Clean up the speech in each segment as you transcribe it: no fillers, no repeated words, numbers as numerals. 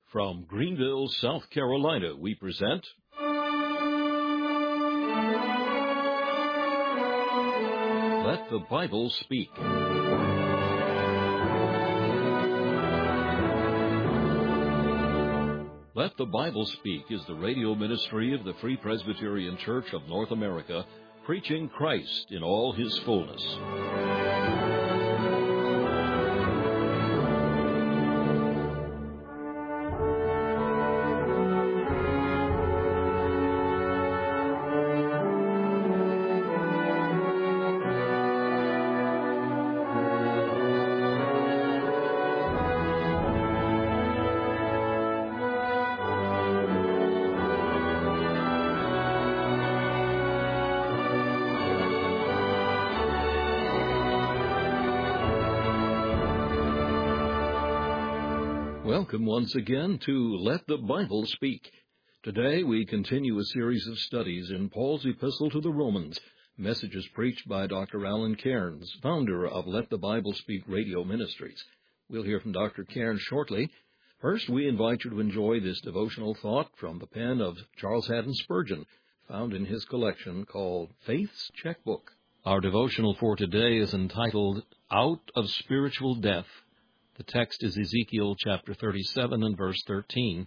From Greenville, South Carolina, we present Let the Bible Speak. Let the Bible Speak is the radio ministry of the Free Presbyterian Church of North America, preaching Christ in all His fullness. Welcome once again to Let the Bible Speak. Today we continue a series of studies in Paul's Epistle to the Romans, messages preached by Dr. Alan Cairns, founder of Let the Bible Speak radio ministries. We'll hear from Dr. Cairns shortly. First, we invite you to enjoy this devotional thought from the pen of Charles Haddon Spurgeon, found in his collection called Faith's Checkbook. Our devotional for today is entitled, Out of Spiritual Death. The text is Ezekiel chapter 37 and verse 13.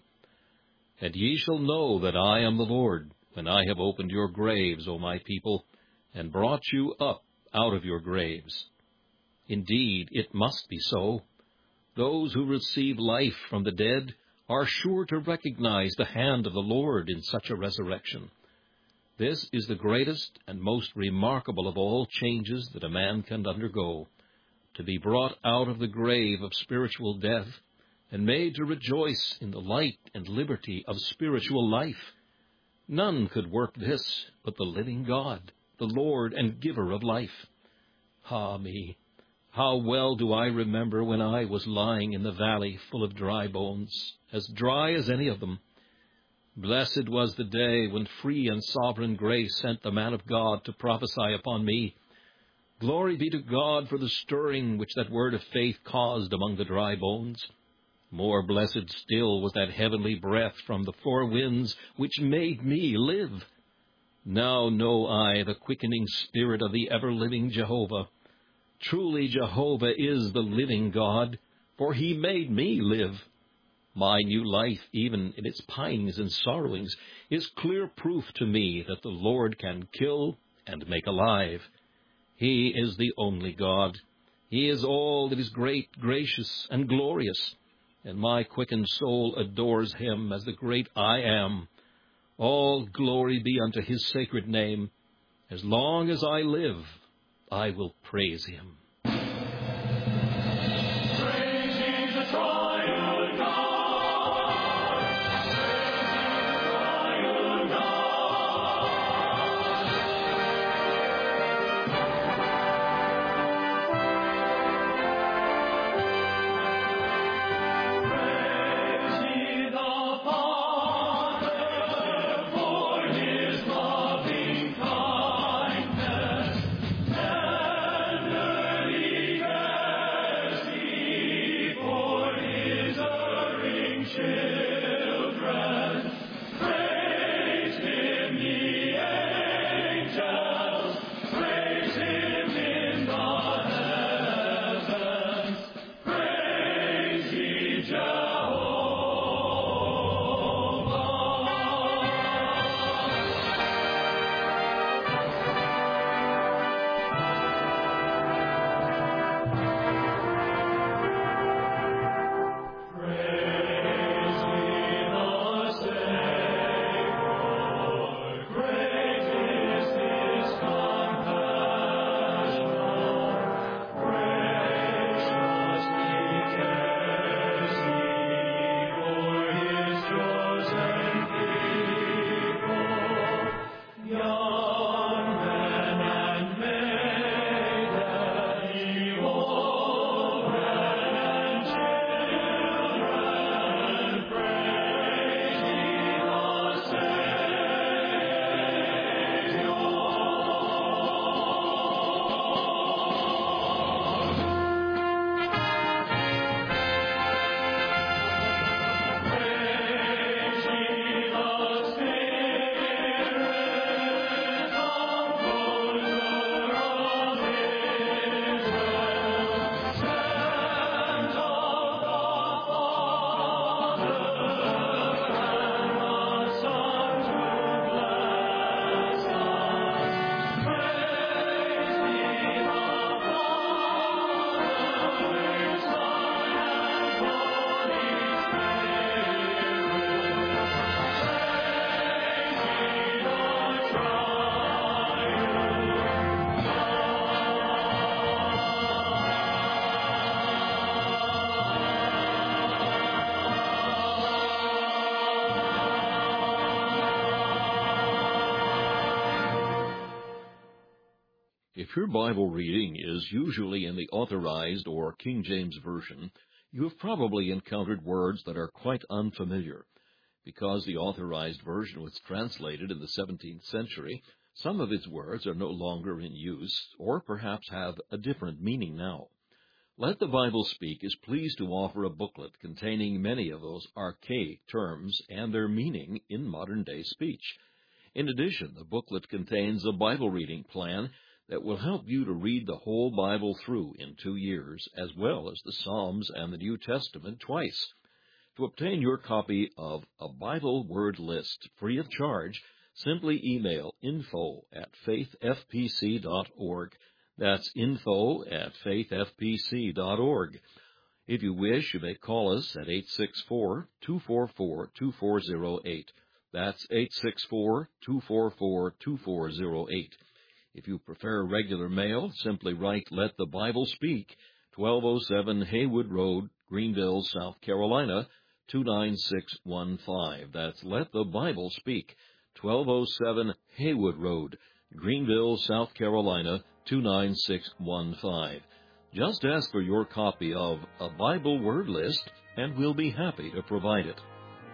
And ye shall know that I am the Lord, when I have opened your graves, O my people, and brought you up out of your graves. Indeed, it must be so. Those who receive life from the dead are sure to recognize the hand of the Lord in such a resurrection. This is the greatest and most remarkable of all changes that a man can undergo, to be brought out of the grave of spiritual death and made to rejoice in the light and liberty of spiritual life. None could work this but the living God, the Lord and giver of life. Ah me, how well do I remember when I was lying in the valley full of dry bones, as dry as any of them. Blessed was the day when free and sovereign grace sent the man of God to prophesy upon me. Glory be to God for the stirring which that word of faith caused among the dry bones. More blessed still was that heavenly breath from the four winds which made me live. Now know I the quickening spirit of the ever-living Jehovah. Truly Jehovah is the living God, for He made me live. My new life, even in its pinings and sorrowings, is clear proof to me that the Lord can kill and make alive. He is the only God. He is all that is great, gracious, and glorious, and my quickened soul adores Him as the great I Am. All glory be unto His sacred name. As long as I live, I will praise Him. If your Bible reading is usually in the Authorized or King James Version, you have probably encountered words that are quite unfamiliar. Because the Authorized Version was translated in the 17th century, some of its words are no longer in use, or perhaps have a different meaning now. Let the Bible Speak is pleased to offer a booklet containing many of those archaic terms and their meaning in modern-day speech. In addition, the booklet contains a Bible reading plan that will help you to read the whole Bible through in 2 years, as well as the Psalms and the New Testament twice. To obtain your copy of a Bible word list free of charge, simply email info@faithfpc.org. That's info@faithfpc.org. If you wish, you may call us at 864-244-2408. That's 864-244-2408. If you prefer regular mail, simply write Let the Bible Speak, 1207 Haywood Road, Greenville, South Carolina, 29615. That's Let the Bible Speak, 1207 Haywood Road, Greenville, South Carolina, 29615. Just ask for your copy of a Bible word list, and we'll be happy to provide it.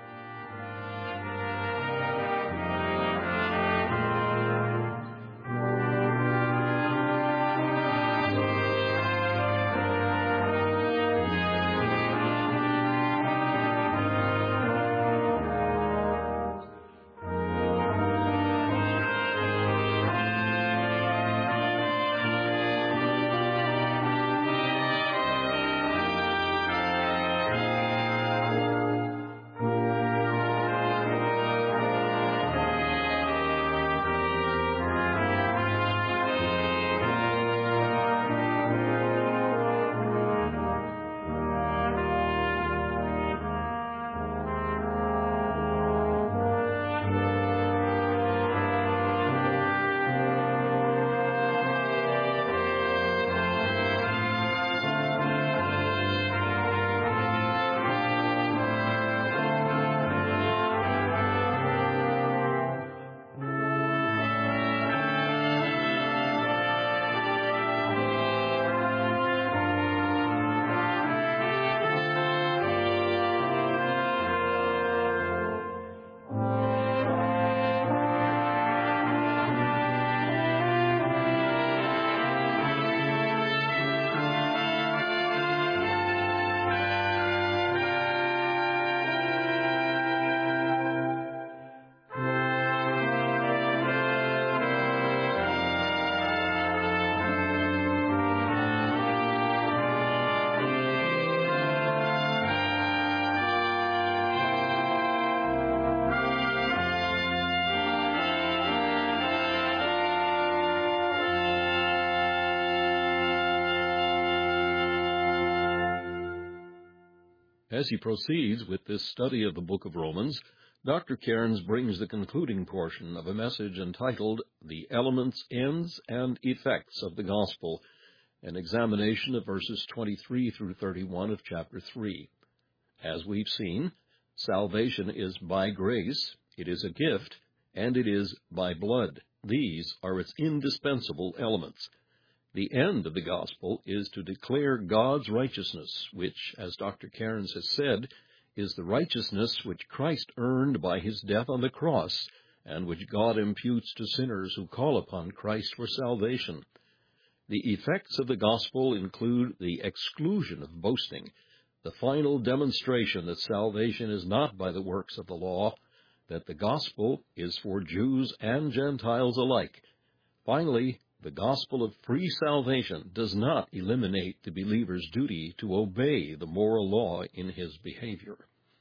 As he proceeds with this study of the book of Romans, Dr. Cairns brings the concluding portion of a message entitled The Elements, Ends, and Effects of the Gospel, an examination of verses 23 through 31 of chapter 3. As we've seen, salvation is by grace, it is a gift, and it is by blood. These are its indispensable elements. The end of the gospel is to declare God's righteousness, which, as Dr. Cairns has said, is the righteousness which Christ earned by his death on the cross, and which God imputes to sinners who call upon Christ for salvation. The effects of the gospel include the exclusion of boasting, the final demonstration that salvation is not by the works of the law, that the gospel is for Jews and Gentiles alike. Finally, the gospel of free salvation does not eliminate the believer's duty to obey the moral law in his behavior.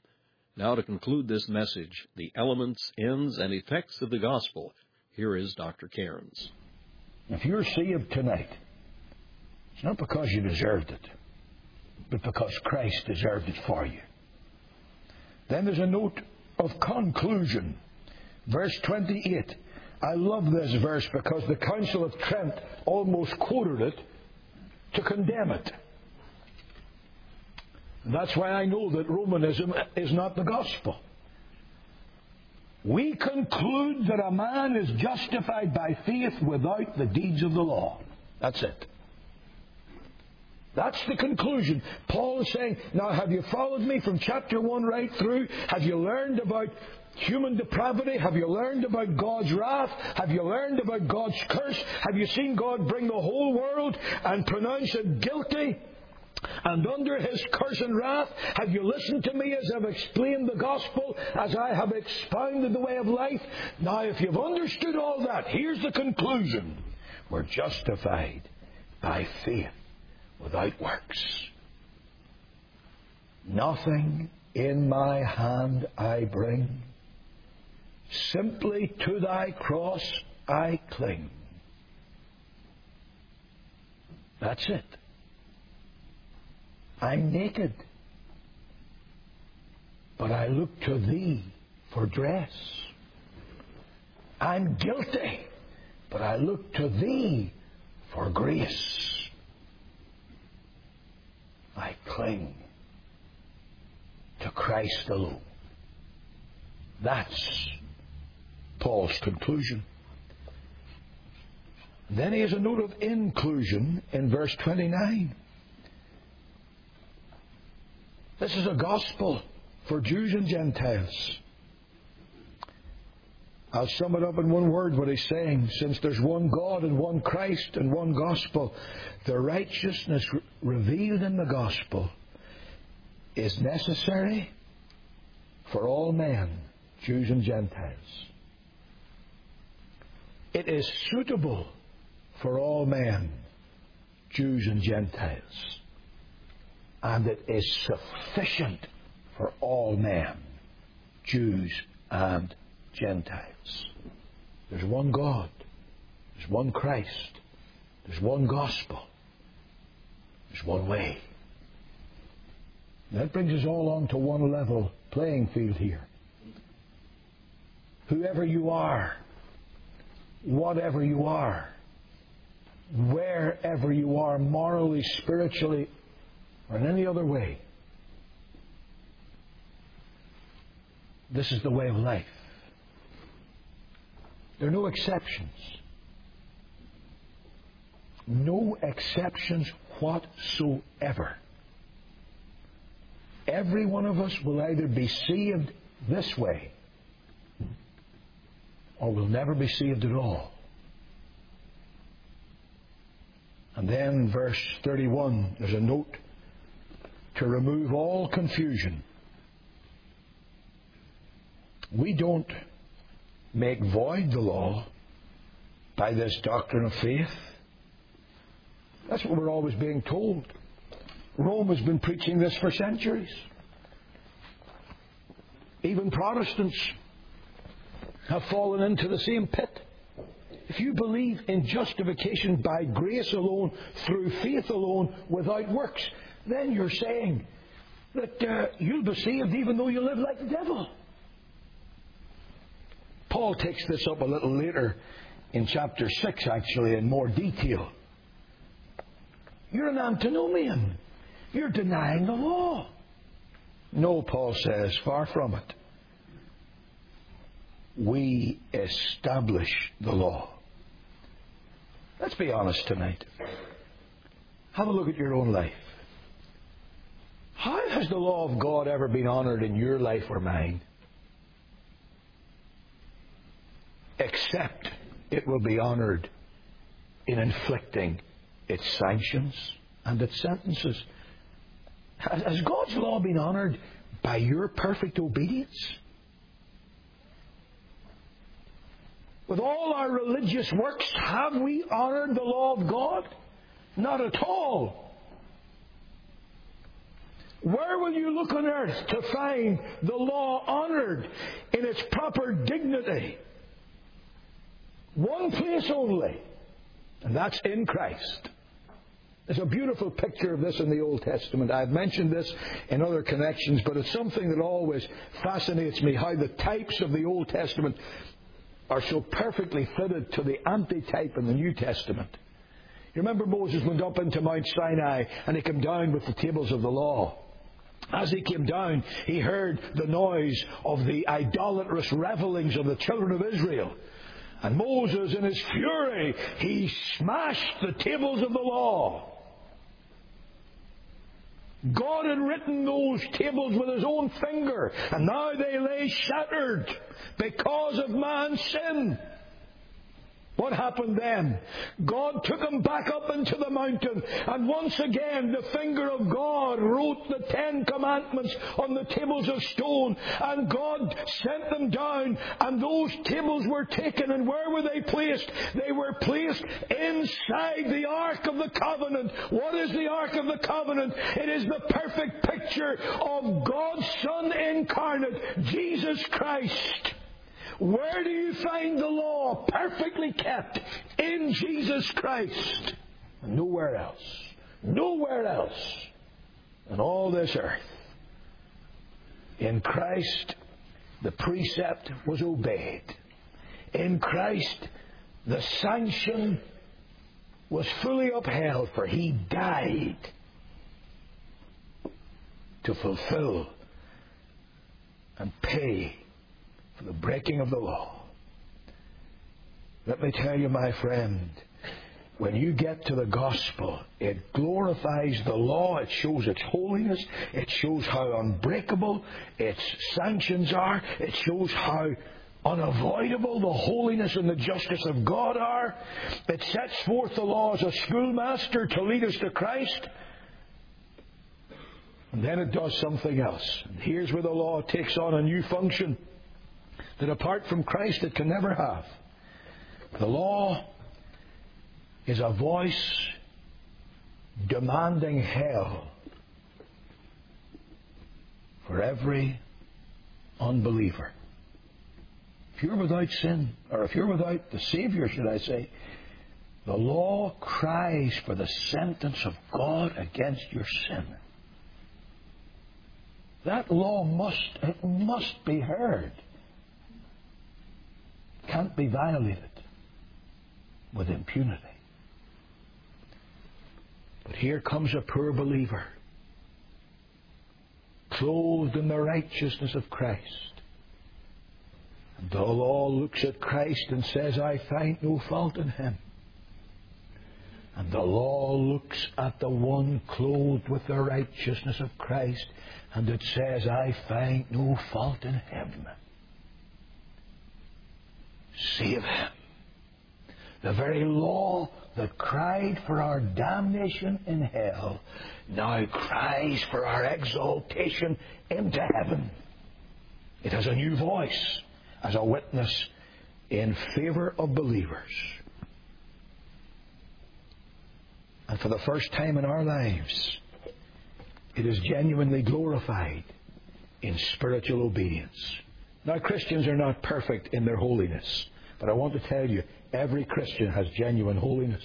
Now, to conclude this message, the elements, ends, and effects of the gospel, here is Dr. Cairns. If you're saved tonight, it's not because you deserved it, but because Christ deserved it for you. Then there's a note of conclusion. Verse 28. I love this verse because the Council of Trent almost quoted it to condemn it. And that's why I know that Romanism is not the gospel. We conclude that a man is justified by faith without the deeds of the law. That's it. That's the conclusion. Paul is saying, now have you followed me from chapter 1 right through? Have you learned about human depravity? Have you learned about God's wrath? Have you learned about God's curse? Have you seen God bring the whole world and pronounce it guilty and under His curse and wrath? Have you listened to me as I've explained the gospel, as I have expounded the way of life? Now, if you've understood all that, here's the conclusion. We're justified by faith without works. Nothing in my hand I bring, simply to thy cross I cling. That's it. I'm naked, but I look to thee for dress. I'm guilty, but I look to thee for grace. I cling to Christ alone. That's Paul's conclusion. Then he has a note of inclusion in verse 29. This is a gospel for Jews and Gentiles. I'll sum it up in one word what he's saying. Since there's one God and one Christ and one gospel, the righteousness revealed in the gospel is necessary for all men, Jews and Gentiles. It is suitable for all men, Jews and Gentiles. And it is sufficient for all men, Jews and Gentiles. There's one God. There's one Christ. There's one gospel. There's one way. That brings us all on to one level playing field here. Whoever you are, whatever you are, wherever you are morally, spiritually, or in any other way, this is the way of life. There are no exceptions. No exceptions whatsoever. Every one of us will either be saved this way or will never be saved at all. And then verse 31, there's a note to remove all confusion. We don't make void the law by this doctrine of faith. That's what we're always being told. Rome has been preaching this for centuries. Even Protestants have fallen into the same pit. If you believe in justification by grace alone, through faith alone, without works, then you're saying that you'll be saved even though you live like the devil. Paul takes this up a little later in chapter 6, actually, in more detail. You're an antinomian. You're denying the law. No, Paul says, far from it. We establish the law. Let's be honest tonight. Have a look at your own life. How has the law of God ever been honoured in your life or mine? Except it will be honoured in inflicting its sanctions and its sentences. Has God's law been honoured by your perfect obedience? With all our religious works, have we honoured the law of God? Not at all. Where will you look on earth to find the law honoured in its proper dignity? One place only, and that's in Christ. There's a beautiful picture of this in the Old Testament. I've mentioned this in other connections, but it's something that always fascinates me, how the types of the Old Testament are so perfectly fitted to the antitype in the New Testament. You remember Moses went up into Mount Sinai and he came down with the tables of the law. As he came down, he heard the noise of the idolatrous revelings of the children of Israel. And Moses, in his fury, he smashed the tables of the law. God had written those tables with his own finger, and now they lay shattered because of man's sin. What happened then? God took him back up into the mountain, and once again the finger of God wrote the 10 Commandments on the tables of stone, and God sent them down, and those tables were taken, and where were they placed? They were placed inside the Ark of the Covenant. What is the Ark of the Covenant? It is the perfect picture of God's Son incarnate, Jesus Christ. Where do you find the law perfectly kept? In Jesus Christ. Nowhere else. Nowhere else on all this earth. In Christ, the precept was obeyed. In Christ, the sanction was fully upheld, for He died to fulfill and pay for the breaking of the law. Let me tell you, my friend, when you get to the gospel, it glorifies the law. It shows its holiness. It shows how unbreakable its sanctions are. It shows how unavoidable the holiness and the justice of God are. It sets forth the law as a schoolmaster to lead us to Christ. And then it does something else. And here's where the law takes on a new function that apart from Christ it can never have. The law is a voice demanding hell for every unbeliever. If you're without sin, or if you're without the Savior, should I say, the law cries for the sentence of God against your sin. That law must be heard. Can't be violated with impunity. But here comes a poor believer, clothed in the righteousness of Christ. And the law looks at Christ and says, I find no fault in Him. And the law looks at the one clothed with the righteousness of Christ, and it says, I find no fault in Him. Save Him. The very law that cried for our damnation in hell now cries for our exaltation into heaven. It has a new voice as a witness in favor of believers. And for the first time in our lives, it is genuinely glorified in spiritual obedience. Now, Christians are not perfect in their holiness, but I want to tell you, every Christian has genuine holiness.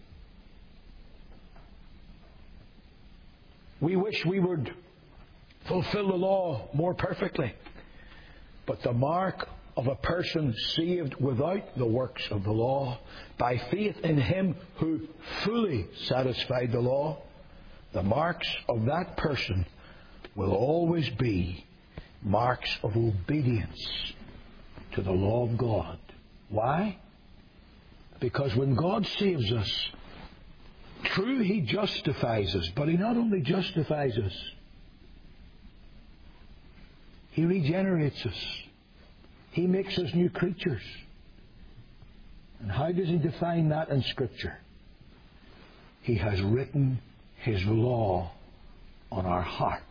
We wish we would fulfill the law more perfectly, but the mark of a person saved without the works of the law, by faith in Him who fully satisfied the law, the marks of that person will always be marks of obedience to the law of God. Why? Because when God saves us, true, He justifies us, but He not only justifies us, He regenerates us. He makes us new creatures. And how does He define that in Scripture? He has written His law on our hearts.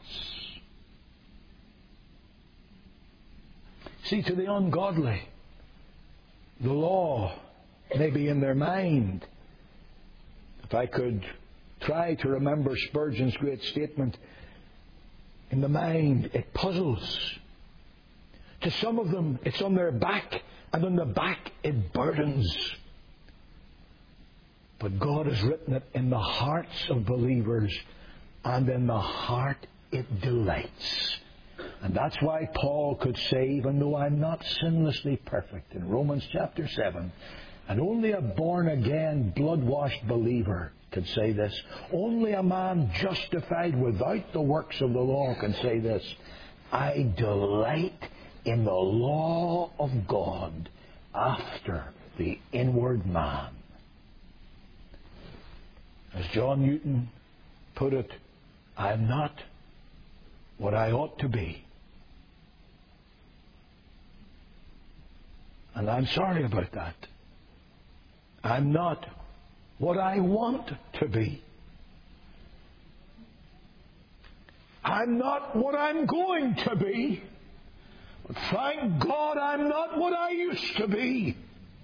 See, to the ungodly, the law may be in their mind. If I could try to remember Spurgeon's great statement, in the mind it puzzles. To some of them it's on their back, and on the back it burdens. But God has written it in the hearts of believers, and in the heart it delights. And that's why Paul could say, even though I'm not sinlessly perfect, in Romans chapter 7, and only a born-again, blood-washed believer could say this. Only a man justified without the works of the law can say this. I delight in the law of God after the inward man. As John Newton put it, I am not what I ought to be. And I'm sorry about that. I'm not what I want to be. I'm not what I'm going to be. But thank God I'm not what I used to be.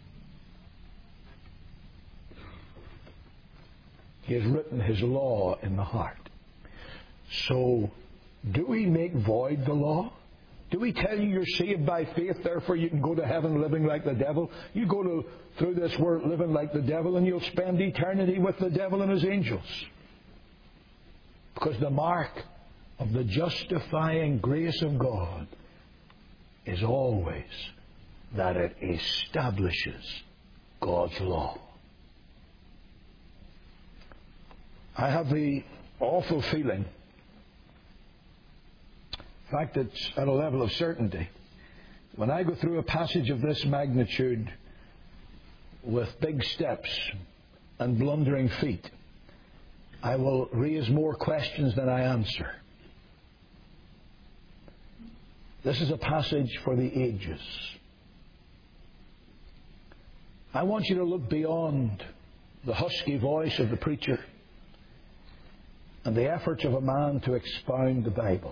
He has written His law in the heart. So, do we make void the law? Do we tell you you're saved by faith, therefore you can go to heaven living like the devil? You go through this world living like the devil and you'll spend eternity with the devil and his angels. Because the mark of the justifying grace of God is always that it establishes God's law. I have the awful feeling, in fact it's at a level of certainty, when I go through a passage of this magnitude with big steps and blundering feet, I will raise more questions than I answer. This is a passage for the ages. I want you to look beyond the husky voice of the preacher and the efforts of a man to expound the Bible.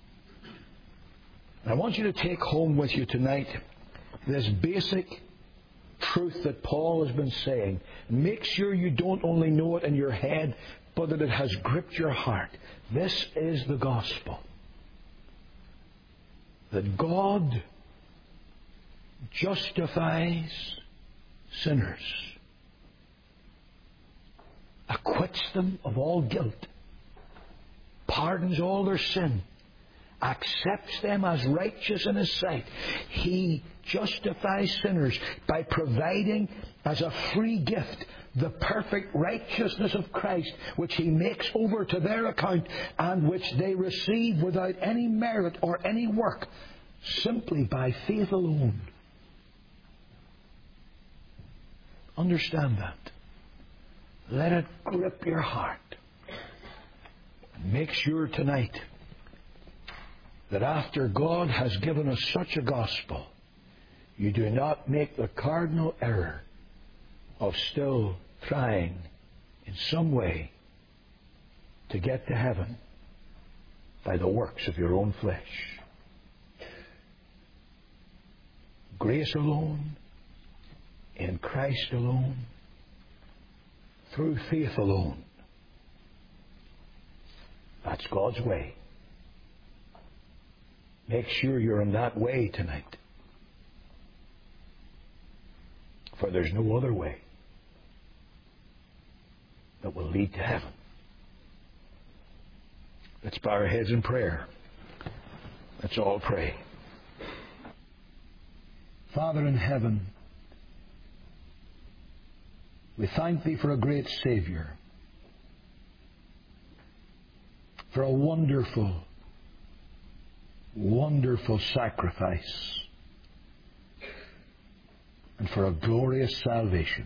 I want you to take home with you tonight this basic truth that Paul has been saying. Make sure you don't only know it in your head, but that it has gripped your heart. This is the gospel. That God justifies sinners, acquits them of all guilt, pardons all their sin, accepts them as righteous in His sight. He justifies sinners by providing as a free gift the perfect righteousness of Christ, which He makes over to their account and which they receive without any merit or any work, simply by faith alone. Understand that. Let it grip your heart. Make sure tonight that after God has given us such a gospel, you do not make the cardinal error of still trying in some way to get to heaven by the works of your own flesh. Grace alone, in Christ alone, through faith alone. That's God's way. Make sure you're in that way tonight. For there's no other way that will lead to heaven. Let's bow our heads in prayer. Let's all pray. Father in heaven, we thank Thee for a great Savior, for a wonderful, wonderful sacrifice, and for a glorious salvation.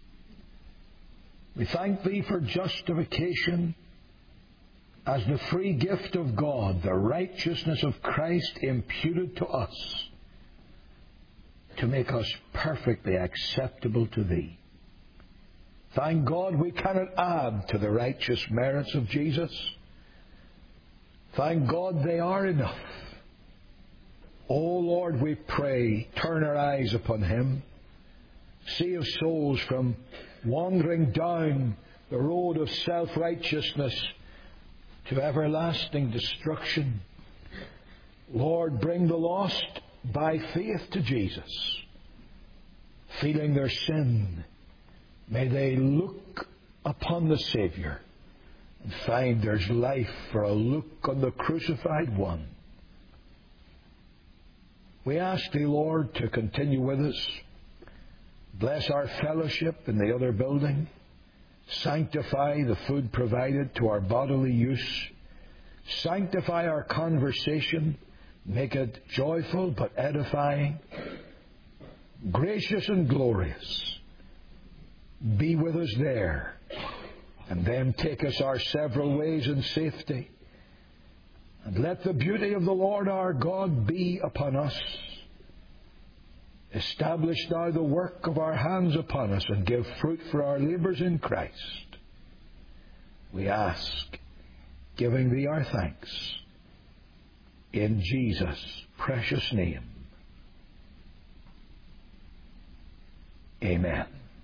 We thank Thee for justification as the free gift of God, the righteousness of Christ imputed to us to make us perfectly acceptable to Thee. Thank God we cannot add to the righteous merits of Jesus. Thank God they are enough. O Lord, we pray, turn our eyes upon Him. Save souls from wandering down the road of self-righteousness to everlasting destruction. Lord, bring the lost by faith to Jesus. Feeling their sin, may they look upon the Savior and find there's life for a look on the crucified one. We ask Thee, Lord, to continue with us. Bless our fellowship in the other building. Sanctify the food provided to our bodily use. Sanctify our conversation. Make it joyful but edifying. gracious and glorious, be with us there, and then take us our several ways in safety. And let the beauty of the Lord our God be upon us. Establish thou the work of our hands upon us, and give fruit for our labours in Christ. We ask, giving thee our thanks, in Jesus' precious name. Amen.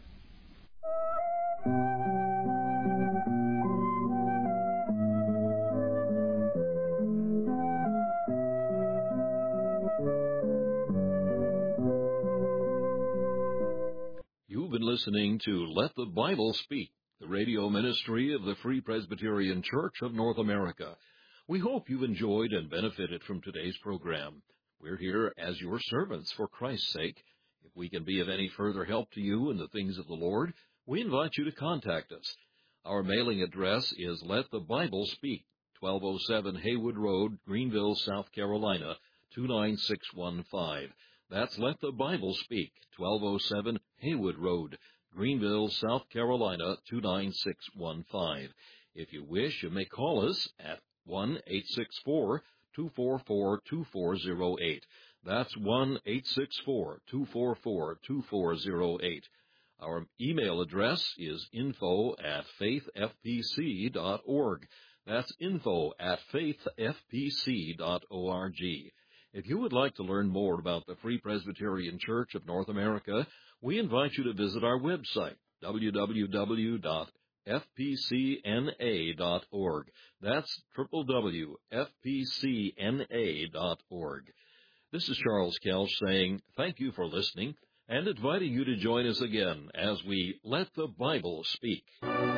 You've been listening to Let the Bible Speak, the radio ministry of the Free Presbyterian Church of North America. We hope you've enjoyed and benefited from today's program. We're here as your servants for Christ's sake. If we can be of any further help to you in the things of the Lord, we invite you to contact us. Our mailing address is Let the Bible Speak, 1207 Haywood Road, Greenville, South Carolina, 29615. That's Let the Bible Speak, 1207 Haywood Road, Greenville, South Carolina, 29615. If you wish, you may call us at 1-864-244-2408. That's 1-864-244-2408. Our email address is info@faithfpc.org. That's info@faithfpc.org. If you would like to learn more about the Free Presbyterian Church of North America, we invite you to visit our website, www.fpcna.org. That's www.fpcna.org. This is Charles Kelch saying thank you for listening and inviting you to join us again as we Let the Bible Speak.